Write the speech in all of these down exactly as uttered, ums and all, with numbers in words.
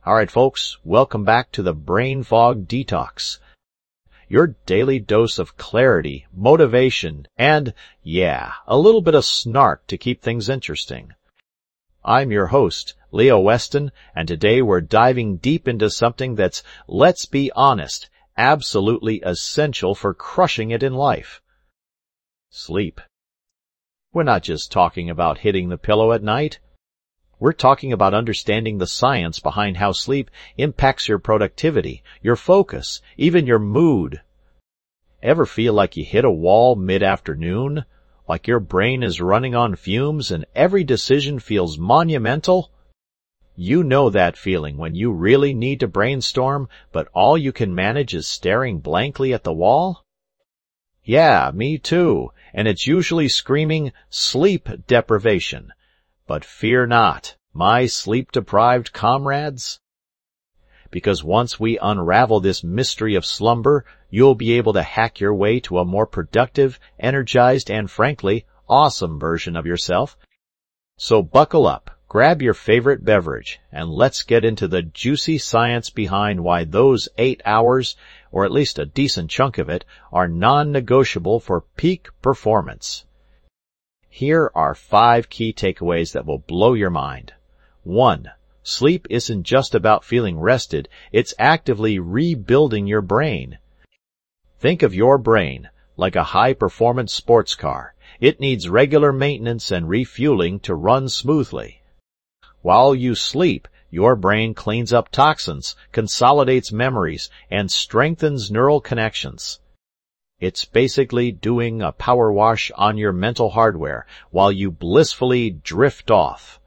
All right, folks, welcome back to the Brain Fog Detox. Your daily dose of clarity, motivation, and, yeah, a little bit of snark to keep things interesting. I'm your host, Leo Weston, and today we're diving deep into something that's, let's be honest, absolutely essential for crushing it in life. Sleep. We're not just talking about hitting the pillow at night. We're talking about understanding the science behind how sleep impacts your productivity, your focus, even your mood. Ever feel like you hit a wall mid-afternoon? Like your brain is running on fumes and every decision feels monumental? You know that feeling when you really need to brainstorm, but all you can manage is staring blankly at the wall? Yeah, me too, and it's usually screaming sleep deprivation. But fear not, my sleep-deprived comrades. Because once we unravel this mystery of slumber, you'll be able to hack your way to a more productive, energized, and frankly, awesome version of yourself. So buckle up, grab your favorite beverage, and let's get into the juicy science behind why those eight hours, or at least a decent chunk of it, are non-negotiable for peak performance. Here are five key takeaways that will blow your mind. One, sleep isn't just about feeling rested, it's actively rebuilding your brain. Think of your brain like a high-performance sports car. It needs regular maintenance and refueling to run smoothly. While you sleep, your brain cleans up toxins, consolidates memories, and strengthens neural connections. It's basically doing a power wash on your mental hardware while you blissfully drift off.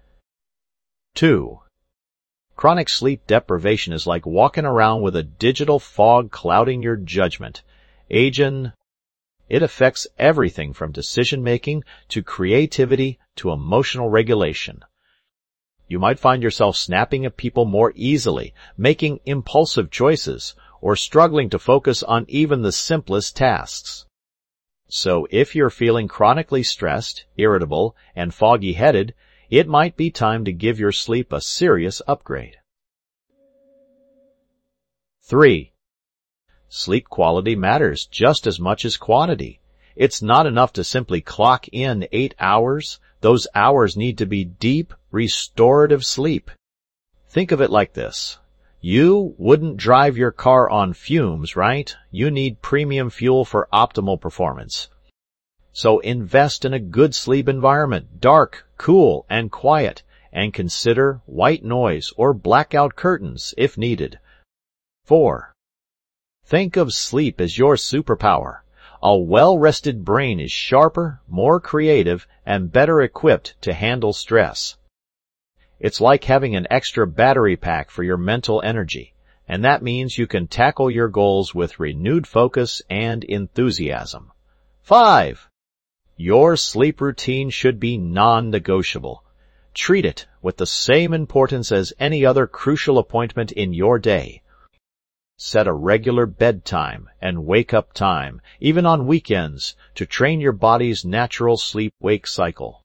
Two, chronic sleep deprivation is like walking around with a digital fog clouding your judgment. Agin, it affects everything from decision-making to creativity to emotional regulation. You might find yourself snapping at people more easily, making impulsive choices, or struggling to focus on even the simplest tasks. So if you're feeling chronically stressed, irritable, and foggy-headed, it might be time to give your sleep a serious upgrade. Three, sleep quality matters just as much as quantity. It's not enough to simply clock in eight hours. Those hours need to be deep, restorative sleep. Think of it like this. You wouldn't drive your car on fumes, right? You need premium fuel for optimal performance. So invest in a good sleep environment, dark, cool, and quiet, and consider white noise or blackout curtains if needed. Four, think of sleep as your superpower. A well-rested brain is sharper, more creative, and better equipped to handle stress. It's like having an extra battery pack for your mental energy, and that means you can tackle your goals with renewed focus and enthusiasm. Five, your sleep routine should be non-negotiable. Treat it with the same importance as any other crucial appointment in your day. Set a regular bedtime and wake-up time, even on weekends, to train your body's natural sleep-wake cycle.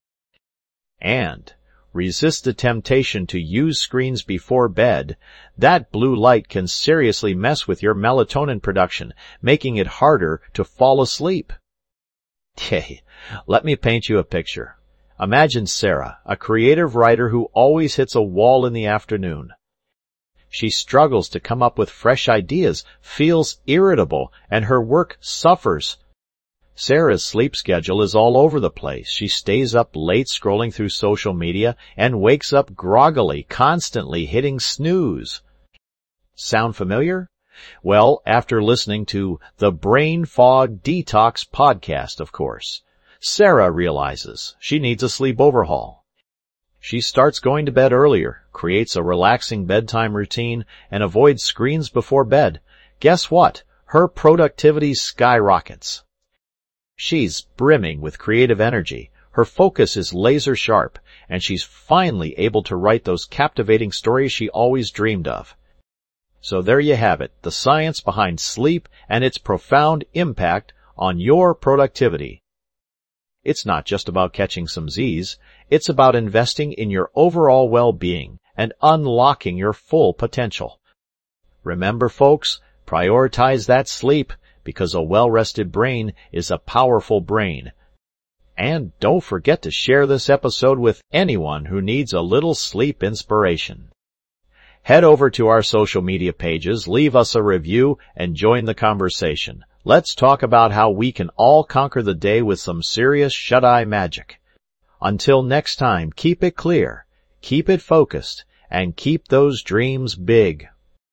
And resist the temptation to use screens before bed. That blue light can seriously mess with your melatonin production, making it harder to fall asleep. Hey, let me paint you a picture. Imagine Sarah, a creative writer who always hits a wall in the afternoon. She struggles to come up with fresh ideas, feels irritable, and her work suffers. Sarah's sleep schedule is all over the place. She stays up late scrolling through social media and wakes up groggily, constantly hitting snooze. Sound familiar? Well, after listening to the Brain Fog Detox podcast, of course, Sarah realizes she needs a sleep overhaul. She starts going to bed earlier, creates a relaxing bedtime routine, and avoids screens before bed. Guess what? Her productivity skyrockets. She's brimming with creative energy, her focus is laser sharp, and she's finally able to write those captivating stories she always dreamed of. So there you have it, the science behind sleep and its profound impact on your productivity. It's not just about catching some Z's, it's about investing in your overall well-being and unlocking your full potential. Remember, folks, prioritize that sleep, because a well-rested brain is a powerful brain. And don't forget to share this episode with anyone who needs a little sleep inspiration. Head over to our social media pages, leave us a review, and join the conversation. Let's talk about how we can all conquer the day with some serious shut-eye magic. Until next time, keep it clear, keep it focused, and keep those dreams big.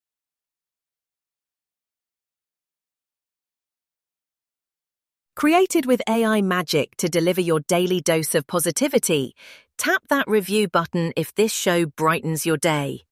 Created with A I magic to deliver your daily dose of positivity, tap that review button if this show brightens your day.